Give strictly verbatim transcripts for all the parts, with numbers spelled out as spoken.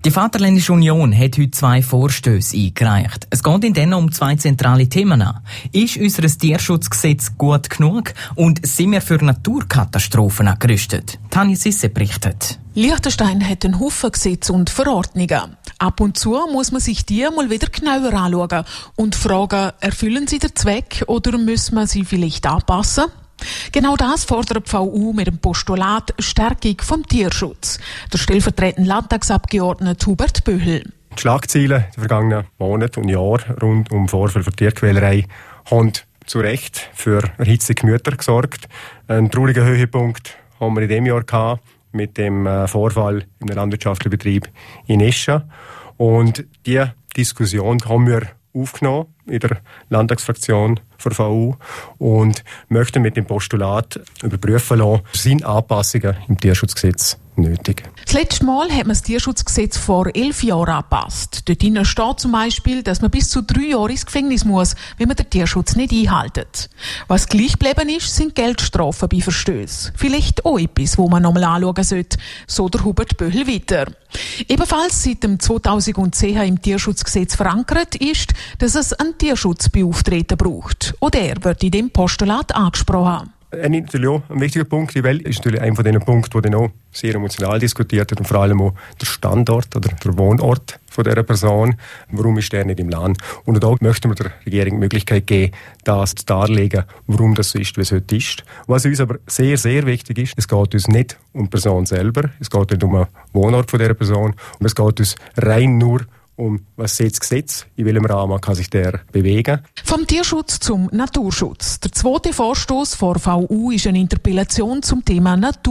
Die Vaterländische Union hat heute zwei Vorstöße eingereicht. Es geht in denen um zwei zentrale Themen an. Ist unser Tierschutzgesetz gut genug und sind wir für Naturkatastrophen gerüstet? Tanja Sisse berichtet. Liechtenstein hat einen Haufen Gesetze und Verordnungen. Ab und zu muss man sich die mal wieder genauer anschauen und fragen, erfüllen sie den Zweck oder müssen wir sie vielleicht anpassen? Genau das fordert die V U mit dem Postulat Stärkung vom Tierschutz. Der stellvertretende Landtagsabgeordnete Hubert Böhl. Die Schlagzeilen der vergangenen Monate und Jahre rund um Vorfälle für Tierquälerei haben zu Recht für erhitzte Gemüter gesorgt. Einen traurigen Höhepunkt haben wir in diesem Jahr gehabt mit dem Vorfall in einem landwirtschaftlichen Betrieb in Escha. Und diese Diskussion haben wir aufgenommen in der Landtagsfraktion der V U und möchten mit dem Postulat überprüfen lassen, sind Anpassungen im Tierschutzgesetz nötig. Das letzte Mal hat man das Tierschutzgesetz vor elf Jahren angepasst. Dort steht zum Beispiel, dass man bis zu drei Jahre ins Gefängnis muss, wenn man den Tierschutz nicht einhält. Was gleich geblieben ist, sind Geldstrafen bei Verstößen. Vielleicht auch etwas, wo man nochmal anschauen sollte, so der Hubert Böhl weiter. Ebenfalls seit dem zweitausendzehn im Tierschutzgesetz verankert ist, dass es einen Tierschutzbeauftragten braucht. Auch der wird in dem Postulat angesprochen. Ein natürlich auch ein wichtiger Punkt, weil ist natürlich einer von den Punkten, der dann auch sehr emotional diskutiert wird und vor allem auch der Standort oder der Wohnort von dieser Person. Warum ist der nicht im Land? Und auch möchten wir der Regierung die Möglichkeit geben, das zu darlegen, warum das so ist, wie es heute ist. Was uns aber sehr, sehr wichtig ist, es geht uns nicht um die Person selber, es geht nicht um den Wohnort von dieser Person und es geht uns rein nur um was sieht das Gesetz, in welchem Rahmen kann sich der bewegen. Vom Tierschutz zum Naturschutz. Der zweite Vorstoß vor V U ist eine Interpellation zum Thema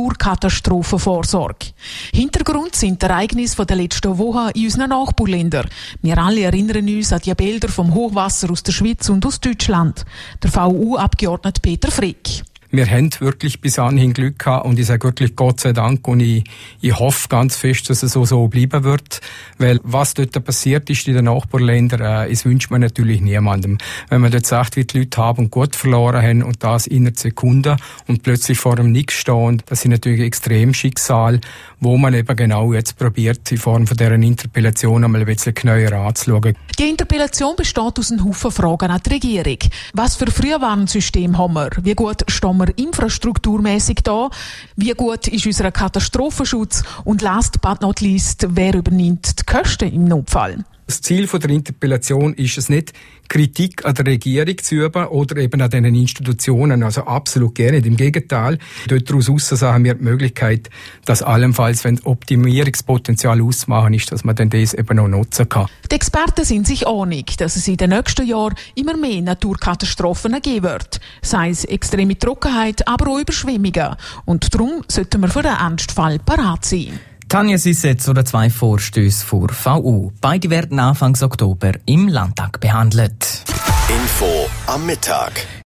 Naturkatastrophenvorsorge. Hintergrund sind die Ereignisse der letzten Woche in unseren Nachbarländern. Wir alle erinnern uns an die Bilder vom Hochwasser aus der Schweiz und aus Deutschland. Der V U-Abgeordnete Peter Frick. Wir haben wirklich bis anhin Glück gehabt und ich sage wirklich Gott sei Dank und ich, ich hoffe ganz fest, dass es so, so bleiben wird, weil was dort passiert ist in den Nachbarländern, äh, das wünscht man natürlich niemandem. Wenn man dort sagt, wie die Leute haben und gut verloren haben und das in einer Sekunde und plötzlich vor dem Nichts stehen, das sind natürlich Extremschicksale, wo man eben genau jetzt probiert, in Form von dieser Interpellation einmal ein bisschen genauer anzuschauen. Die Interpellation besteht aus einem Haufen Fragen an die Regierung. Was für Frühwarnsystem haben wir? Wie gut stehen wir infrastrukturmäßig da? Wie gut ist unser Katastrophenschutz? Und last but not least, wer übernimmt die Kosten im Notfall? Das Ziel der Interpellation ist es nicht, Kritik an der Regierung zu üben oder eben an diesen Institutionen. Also absolut gerne. Im Gegenteil. Daraus haben wir die Möglichkeit, dass allenfalls, wenn Optimierungspotenzial auszumachen ist, dass man dann das eben auch nutzen kann. Die Experten sind sich einig, dass es in den nächsten Jahren immer mehr Naturkatastrophen geben wird. Sei es extreme Trockenheit, aber auch Überschwemmungen. Und darum sollten wir für den Ernstfall parat sein. Tanja Sisse zu den zwei Vorstößen vor V U. Beide werden Anfang Oktober im Landtag behandelt. Info am Mittag.